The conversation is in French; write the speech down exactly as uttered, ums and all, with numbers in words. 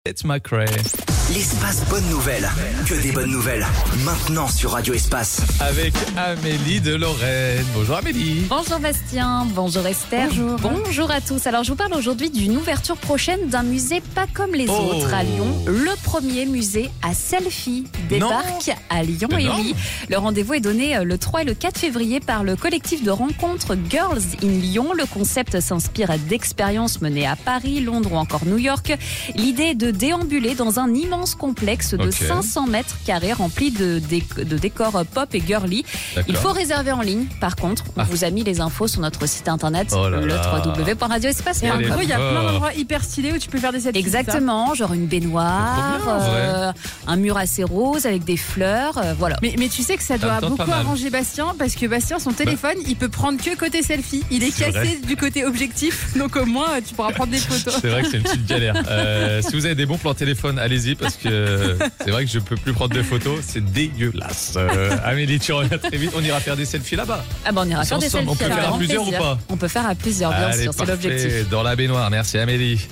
It's McRae. L'espace bonne nouvelle. Que des bonnes nouvelles. Maintenant sur Radio Espace. Avec Amélie de Lorraine. Bonjour Amélie. Bonjour Bastien, bonjour Esther. Bonjour. Bonjour à tous. Alors je vous parle aujourd'hui d'une ouverture prochaine d'un musée pas comme les Oh. autres à Lyon. Le premier musée à selfie débarque à Lyon et Énorme. oui. Le rendez-vous est donné le trois et le quatre février par le collectif de rencontres Girls in Lyon. Le concept s'inspire d'expériences menées à Paris, Londres ou encore New York. L'idée est de déambuler dans un immense complexe de Ok. cinq cents mètres carrés rempli de, déc- de décors pop et girly. D'accord. Il faut réserver en ligne. Par contre, on Ah. vous a mis les infos sur notre site internet, Oh là le là. w w w point radio espace Et point en Elle com. gros, il y a fort. plein d'endroits hyper stylés où tu peux faire des selfies. Exactement, genre une baignoire, C'est trop bien, en vrai. euh, un mur assez rose avec des fleurs, euh, voilà. Mais, mais tu sais que ça Ça doit me tente beaucoup pas mal. arranger Bastien parce que Bastien, son téléphone, il peut prendre que côté selfie. Il est, C'est cassé du côté objectif. Donc au moins, tu pourras prendre des photos. C'est vrai que c'est une petite galère. Euh, si vous avez des bons plans téléphone, allez-y parce que c'est vrai que je peux plus prendre de photos. C'est dégueulasse. Euh, Amélie, tu reviens très vite. On ira faire des selfies là-bas. Ah ben on ira Tous faire des ensemble, selfies. on peut avec faire à grand plusieurs ou plaisir. pas On peut faire à plusieurs, bien Allez, sûr, c'est parfait. l'objectif. Dans la baignoire. Merci Amélie.